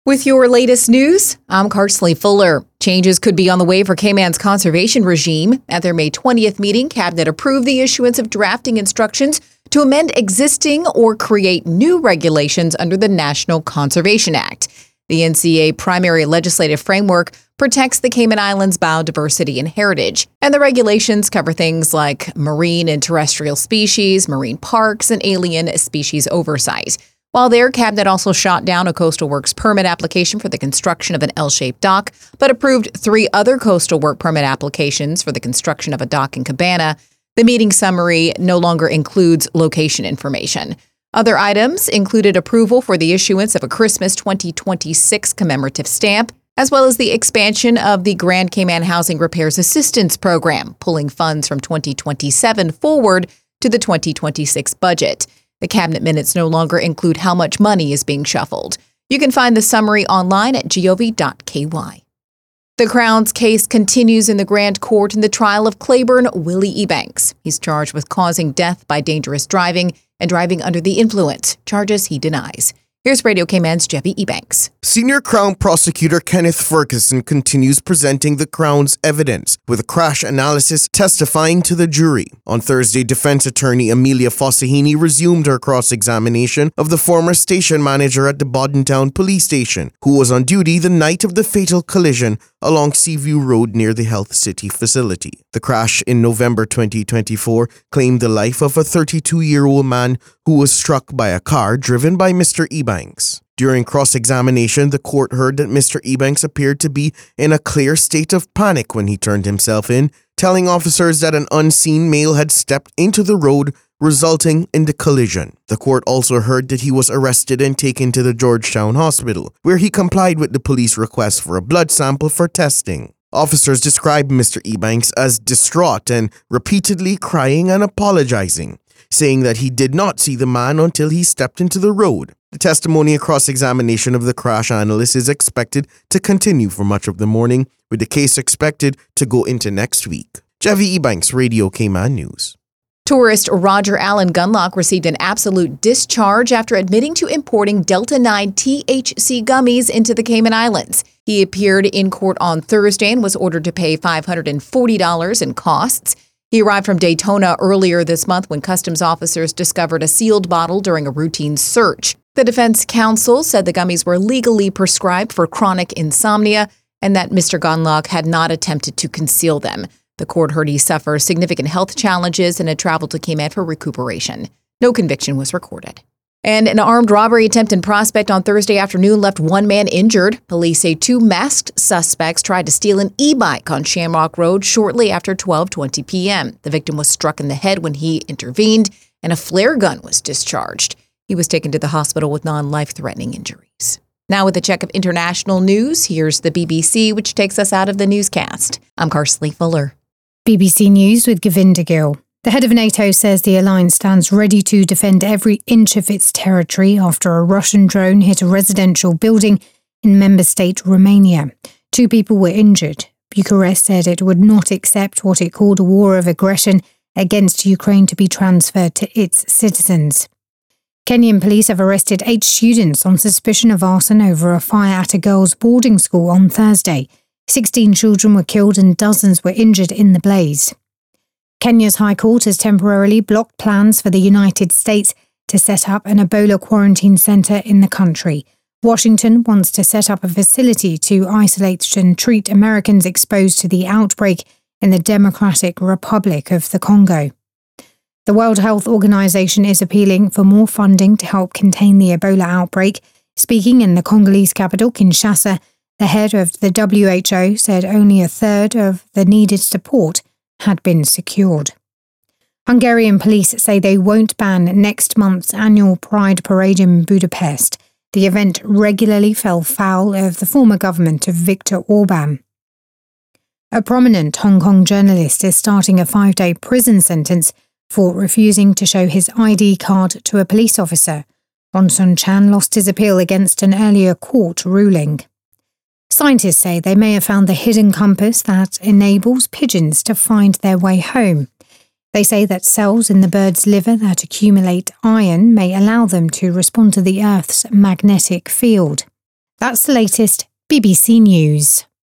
With your latest news, I'm Carsley Fuller. Changes could be on the way for Cayman's conservation regime. At their May 20th meeting, Cabinet approved the issuance of drafting instructions to amend existing or create new regulations under the National Conservation Act. The NCA primary legislative framework protects the Cayman Islands' biodiversity and heritage, and the regulations cover things like marine and terrestrial species, marine parks, and alien species oversight. While there, Cabinet also shot down a Coastal Works permit application for the construction of an L-shaped dock, but approved 3 other coastal work permit applications for the construction of a dock and cabana. The meeting summary no longer includes location information. Other items included approval for the issuance of a Christmas 2026 commemorative stamp, as well as the expansion of the Grand Cayman Housing Repairs Assistance Program, pulling funds from 2027 forward to the 2026 budget. The cabinet minutes no longer include how much money is being shuffled. You can find the summary online at gov.ky. The Crown's case continues in the Grand Court in the trial of Claiborne Willie Ebanks. He's charged with causing death by dangerous driving and driving under the influence, charges he denies. Here's Radio Cayman's Jeffy Ebanks. Senior Crown Prosecutor Kenneth Ferguson continues presenting the Crown's evidence, with a crash analysis testifying to the jury. On Thursday, defense attorney Amelia Fossahini resumed her cross-examination of the former station manager at the Boddentown Police Station, who was on duty the night of the fatal collision along Seaview Road near the Health City facility. The crash in November 2024 claimed the life of a 32-year-old man who was struck by a car driven by Mr. Ebanks. During cross-examination, the court heard that Mr. Ebanks appeared to be in a clear state of panic when he turned himself in, telling officers that an unseen male had stepped into the road, resulting in the collision. The court also heard that he was arrested and taken to the Georgetown Hospital, where he complied with the police request for a blood sample for testing. Officers described Mr. Ebanks as distraught and repeatedly crying and apologizing, saying that he did not see the man until he stepped into the road. The testimony and cross-examination of the crash analyst is expected to continue for much of the morning, with the case expected to go into next week. Jeffy Ebanks, Radio Cayman News. Tourist Roger Allen Gunlock received an absolute discharge after admitting to importing Delta-9 THC gummies into the Cayman Islands. He appeared in court on Thursday and was ordered to pay $540 in costs. He arrived from Daytona earlier this month when customs officers discovered a sealed bottle during a routine search. The defense counsel said the gummies were legally prescribed for chronic insomnia and that Mr. Gunlock had not attempted to conceal them. The court heard he suffered significant health challenges and had traveled to Cayman for recuperation. No conviction was recorded. And an armed robbery attempt in Prospect on Thursday afternoon left one man injured. Police say 2 masked suspects tried to steal an e-bike on Shamrock Road shortly after 12:20 p.m. The victim was struck in the head when he intervened, and a flare gun was discharged. He was taken to the hospital with non-life-threatening injuries. Now with a check of international news, here's the BBC, which takes us out of the newscast. I'm Carsley Fuller. BBC News with Govinda Gill. The head of NATO says the alliance stands ready to defend every inch of its territory after a Russian drone hit a residential building in member state Romania. 2 people were injured. Bucharest said it would not accept what it called a war of aggression against Ukraine to be transferred to its citizens. Kenyan police have arrested 8 students on suspicion of arson over a fire at a girls' boarding school on Thursday. 16 children were killed and dozens were injured in the blaze. Kenya's High Court has temporarily blocked plans for the United States to set up an Ebola quarantine center in the country. Washington wants to set up a facility to isolate and treat Americans exposed to the outbreak in the Democratic Republic of the Congo. The World Health Organization is appealing for more funding to help contain the Ebola outbreak. Speaking in the Congolese capital, Kinshasa, the head of the WHO said only a third of the needed support had been secured. Hungarian police say they won't ban next month's annual Pride Parade in Budapest. The event regularly fell foul of the former government of Viktor Orban. A prominent Hong Kong journalist is starting a 5-day prison sentence for refusing to show his ID card to a police officer. Won Sun Chan lost his appeal against an earlier court ruling. Scientists say they may have found the hidden compass that enables pigeons to find their way home. They say that cells in the bird's liver that accumulate iron may allow them to respond to the Earth's magnetic field. That's the latest BBC News.